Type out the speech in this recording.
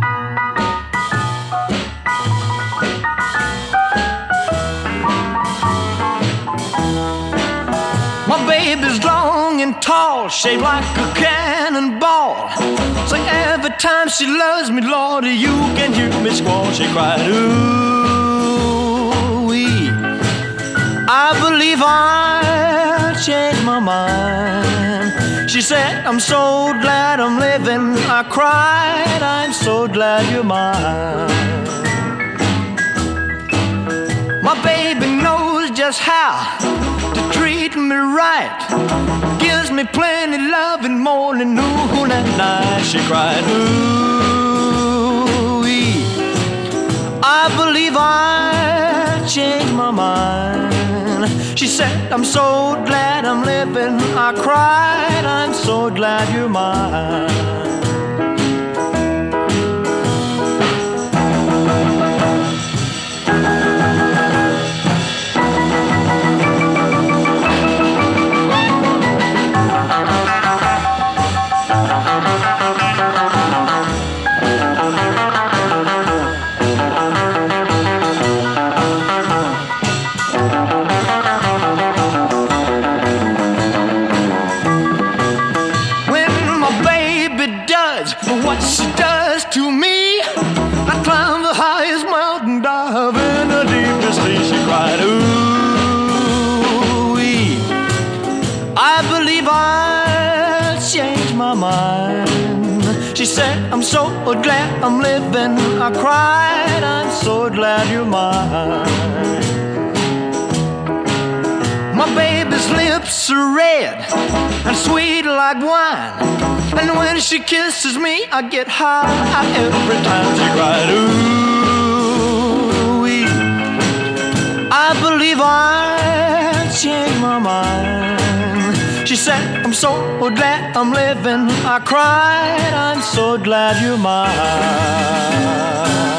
My baby's long and tall, shaped like a cannonball. So every time she loves me, Lord, you can hear me squall. She cried, ooh-wee, I believe I'll change my mind. She said, I'm so glad I'm living. I cried, I'm so glad you're mine. My baby knows just how to treat me right, gives me plenty love in morning, noon, and night. She cried, ooh-wee, I believe I'll change my mind. She said, I'm so glad I'm living. I cried, I'm so glad you're mine. What she does to me, I climb the highest mountain, dive in the deepest sea. She cried, ooh-wee, I believe I'll change my mind. She said, I'm so glad I'm living. I cried, I'm so glad you're mine. My baby's lips are red and sweet like wine, and when she kisses me, I get high every time. She cried, ooh-wee, I believe I'll change my mind. She said, I'm so glad I'm living. I cried, I'm so glad you're mine.